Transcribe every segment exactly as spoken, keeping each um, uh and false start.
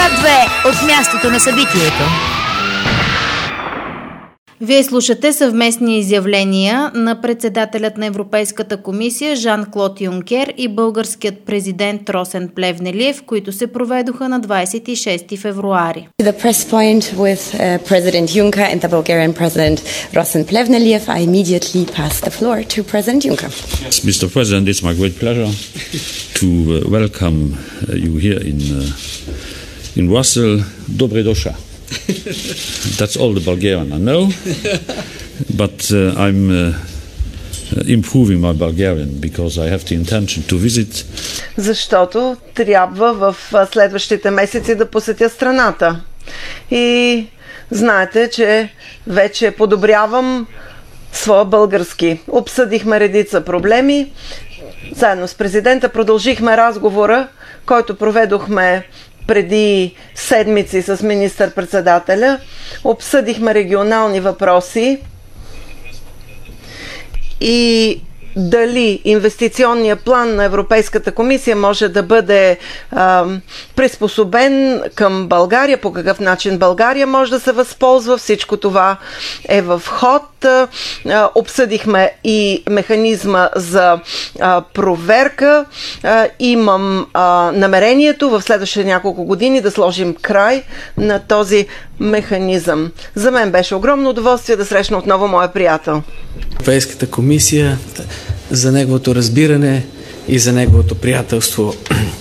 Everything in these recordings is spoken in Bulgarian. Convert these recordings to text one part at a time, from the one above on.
две от мястото на събитието. Вие слушате съвместни изявления на председателят на Европейската комисия Жан-Клод Юнкер и българският президент Росен Плевнелиев, които се проведоха на двадесет и шести февруари. The press point with uh, President Juncker and the Bulgarian President Rosen Plevneliev. I immediately pass the floor to President Juncker. Yes, Mister President, it's my great pleasure to uh, welcome uh, you here in uh, in Brussels. Dobre došla. That's all the Bulgarian I know, but uh, I'm uh, improving my Bulgarian because I have the intention to visit. Защото трябва в следващите месеци да посетя страната. И знаете, че вече подобрявам своя български. Обсъдихме редица проблеми. Заедно с президента продължихме разговора, който проведохме преди седмици с министър-председателя. Обсъдихме регионални въпроси и дали инвестиционният план на Европейската комисия може да бъде а, приспособен към България, по какъв начин България може да се възползва. Всичко това е в ход. А, обсъдихме и механизма за а, проверка. А, имам а, намерението в следващите няколко години да сложим край на този механизъм. За мен беше огромно удоволствие да срещна отново моя приятел. Европейската комисия, за неговото разбиране и за неговото приятелство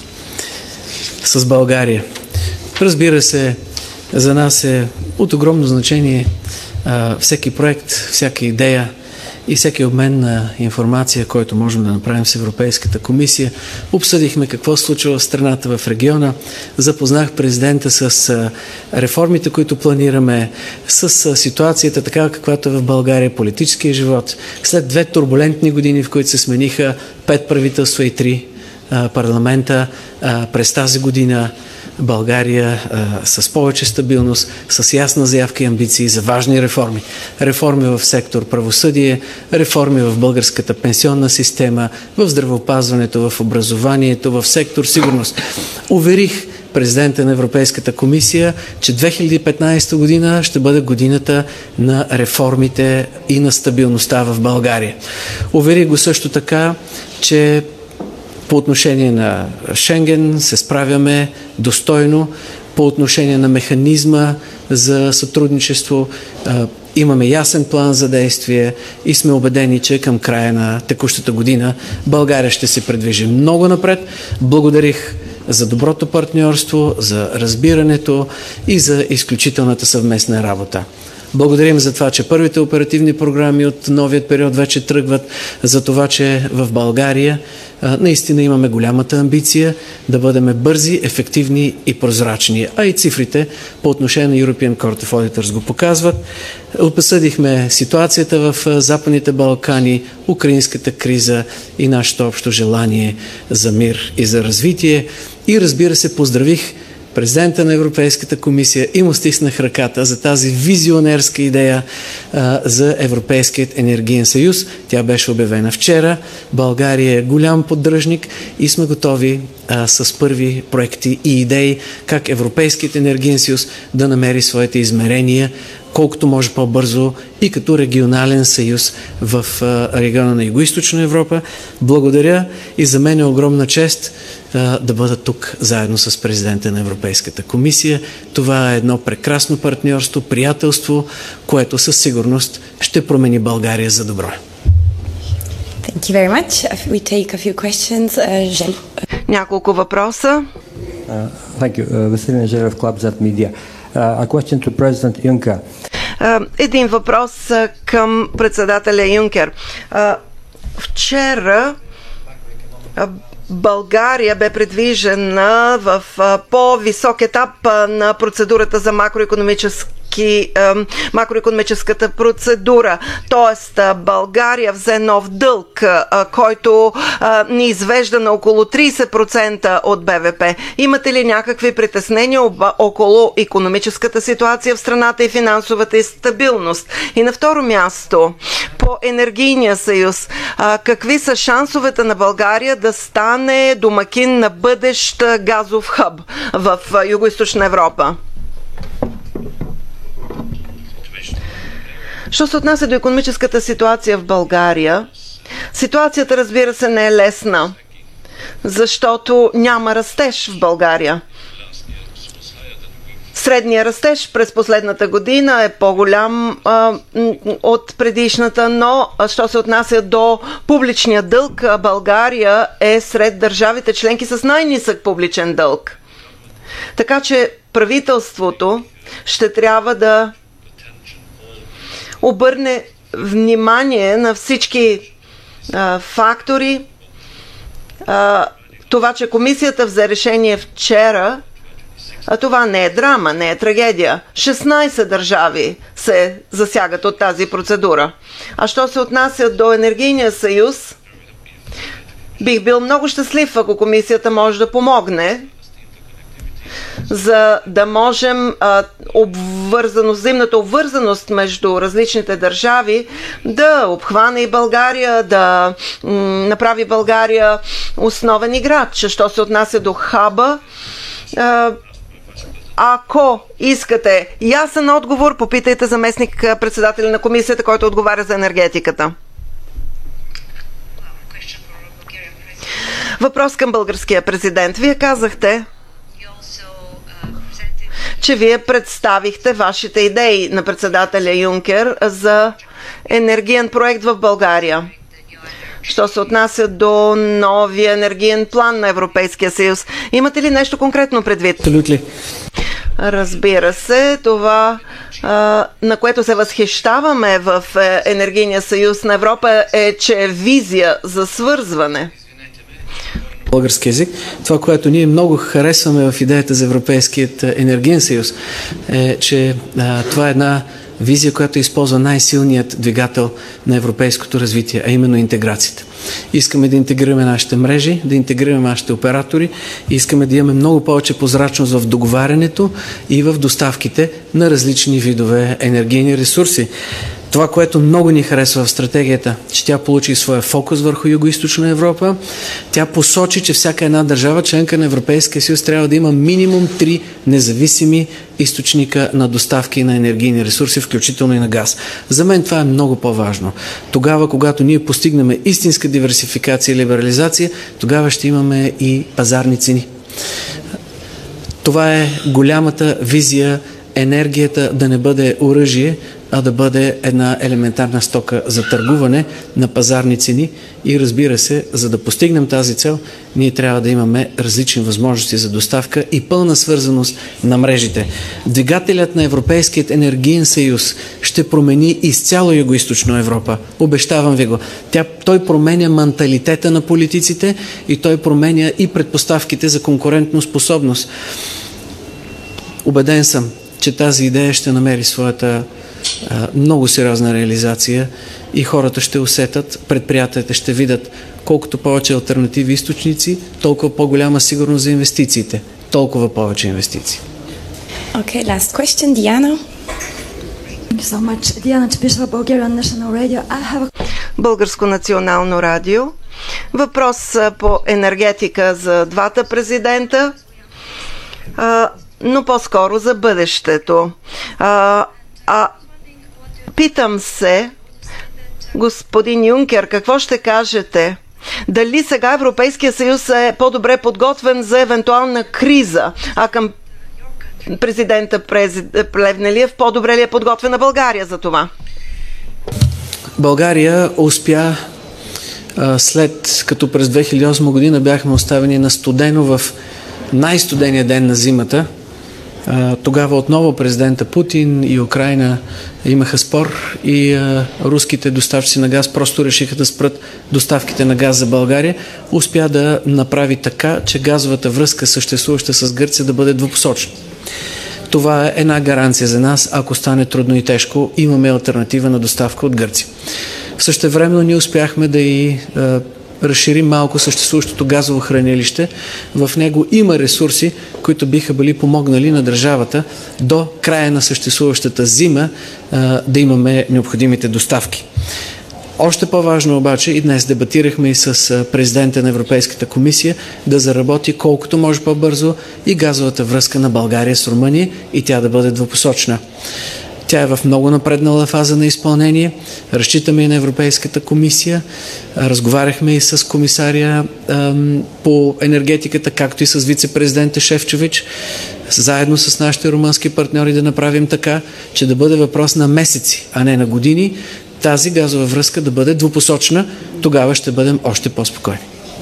с България. Разбира се, за нас е от огромно значение а, всеки проект, всяка идея и всеки обмен на информация, който можем да направим с Европейската комисия. Обсъдихме какво се случва в страната, в региона. Запознах президента с реформите, които планираме, с ситуацията така, каквато е в България, политическия живот. След две турбулентни години, в които се смениха пет правителства и три парламента, през тази година България а, с повече стабилност, с ясна заявка и амбиции за важни реформи. Реформи в сектор правосъдие, реформи в българската пенсионна система, в здравеопазването, в образованието, в сектор сигурност. Уверих президента на Европейската комисия, че две хиляди и петнадесета година ще бъде годината на реформите и на стабилността в България. Уверих го също така, че по отношение на Шенген се справяме достойно. По отношение на механизма за сътрудничество имаме ясен план за действие и сме убедени, че към края на текущата година България ще се придвижи много напред. Благодарих за доброто партньорство, за разбирането и за изключителната съвместна работа. Благодарим за това, че първите оперативни програми от новият период вече тръгват, за това, че в България а, наистина имаме голямата амбиция да бъдем бързи, ефективни и прозрачни. А и цифрите по отношение на European Court of Auditors го показват. Обсъдихме ситуацията в Западните Балкани, украинската криза и нашето общо желание за мир и за развитие. И разбира се, поздравих президента на Европейската комисия и му стиснах ръката за тази визионерска идея а, за Европейският енергиен съюз. Тя беше обявена вчера. България е голям поддръжник и сме готови а, с първи проекти и идеи как Европейският енергиен съюз да намери своите измерения колкото може по-бързо и като регионален съюз в а, региона на Югоизточна Европа. Благодаря и за мен е огромна чест да бъда тук заедно с президента на Европейската комисия. Това е едно прекрасно партньорство, приятелство, което със сигурност ще промени България за добро. Thank you very much. We take a few questions. Uh, Gel. Няколко въпроса. Uh, thank you. Uh, Веселин Желев, Clubs at Media. Uh, a question to President Juncker. Uh, един въпрос uh, към председателя Юнкер. Uh, вчера uh, България бе предвижена в по-висок етап на процедурата за макроекономически макроекономическата процедура. Тоест България взе нов дълг, който ни извежда на около трийсет процента от Б В П. Имате ли някакви притеснения около икономическата ситуация в страната и финансовата стабилност? И на второ място, по енергийния съюз, какви са шансовете на България да стане домакин на бъдещ газов хъб в Югоизточна Европа? Що се отнася до икономическата ситуация в България, ситуацията, разбира се, не е лесна, защото няма растеж в България. Средният растеж през последната година е по-голям а, от предишната, но що се отнася до публичния дълг, България е сред държавите членки с най-нисък публичен дълг. Така че правителството ще трябва да обърне внимание на всички а, фактори. А, това, че комисията взе решение вчера, а това не е драма, не е трагедия. шестнайсет държави се засягат от тази процедура. А що се отнася до енергийния съюз, бих бил много щастлив, ако комисията може да помогне, за да можем а, обвързаност, взаимната обвързаност между различните държави да обхване и България, да м- направи България основен играч. Що се отнася до хаба, а, ако искате ясен отговор, попитайте заместник председателя на комисията, който отговаря за енергетиката. Въпрос към българския президент. Вие казахте, че вие представихте вашите идеи на председателя Юнкер за енергиен проект в България. Що се отнася до новия енергиен план на Европейския съюз, имате ли нещо конкретно предвид? Абсолютно. Разбира се, това, на което се възхищаваме в енергийния съюз на Европа, е, че е визия за свързване. Български език. Това, което ние много харесваме в идеята за Европейският енергиен съюз, е, че а, това е една визия, която използва най-силният двигател на европейското развитие, а именно интеграцията. Искаме да интегрираме нашите мрежи, да интегрираме нашите оператори и искаме да имаме много повече прозрачност в договарянето и в доставките на различни видове енергийни ресурси. Това, което много ни харесва в стратегията, че тя получи своя фокус върху Югоизточна Европа, тя посочи, че всяка една държава, членка на Европейския съюз, трябва да има минимум три независими източника на доставки на енергийни ресурси, включително и на газ. За мен това е много по-важно. Тогава, когато ние постигнем истинска диверсификация и либерализация, тогава ще имаме и пазарни цени. Това е голямата визия енергията да не бъде оръжие, а да бъде една елементарна стока за търгуване на пазарни цени и, разбира се, за да постигнем тази цел, ние трябва да имаме различни възможности за доставка и пълна свързаност на мрежите. Двигателят на Европейският енергиен съюз ще промени изцяло Югоизточна Европа. Обещавам ви го. Тя, той променя менталитета на политиците и той променя и предпоставките за конкурентно способност. Убеден съм, че тази идея ще намери своята а, много сериозна реализация и хората ще усетят, предприятията ще видят колкото повече алтернативи източници, толкова по-голяма сигурност за инвестициите, толкова повече инвестиции. Okay, last question, Диана. Thank you so much. Диана Чепишева, Bulgarian National Radio. I have a... Българско национално радио. Въпрос по енергетика за двата президента, а, но по-скоро за бъдещето. А, а питам се, господин Юнкер, какво ще кажете? Дали сега Европейския съюз е по-добре подготвен за евентуална криза, а към президента Плевнелиев по-добре ли е подготвена България за това? България успя след като през две хиляди и осма година бяхме оставени на студено в най-студения ден на зимата. Тогава отново президента Путин и Украйна имаха спор и а, руските доставчици на газ просто решиха да спрат доставките на газ за България. Успя да направи така, че газовата връзка, съществуваща с Гърция, да бъде двупосочна. това е една гаранция за нас, ако стане трудно и тежко, имаме алтернатива на доставка от Гърция. Същевременно ние успяхме да и е, разширим малко съществуващото газово хранилище. В него има ресурси, които биха били помогнали на държавата до края на съществуващата зима е, да имаме необходимите доставки. Още по-важно обаче, и днес дебатирахме и с президента на Европейската комисия, да заработи колкото може по-бързо и газовата връзка на България с Румъния и тя да бъде двупосочна. Тя е в много напреднала фаза на изпълнение. Разчитаме и на Европейската комисия. Разговаряхме и с комисария ем, по енергетиката, както и с вице-президента Шефчович, заедно с нашите румънски партньори да направим така, че да бъде въпрос на месеци, а не на години, тази газова връзка да бъде двупосочна, тогава ще бъдем още по-спокойни.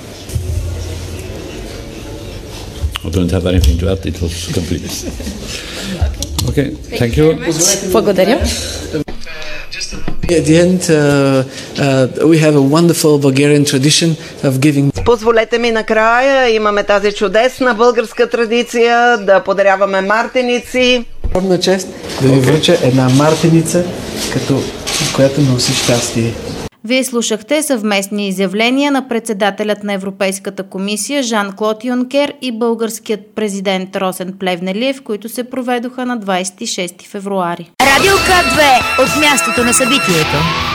Okay, thank you. Благодаря. At the end, uh, uh, we have a wonderful Bulgarian tradition of giving. Позволете ми накрая, имаме тази чудесна българска традиция да подаряваме мартеници. Огромна чест да ви връча една мартеница, като, която носи щастие. Вие слушахте съвместни изявления на председателят на Европейската комисия Жан-Клод Юнкер и българският президент Росен Плевнелиев, които се проведоха на двадесет и шести февруари. Радио К две от мястото на събитието.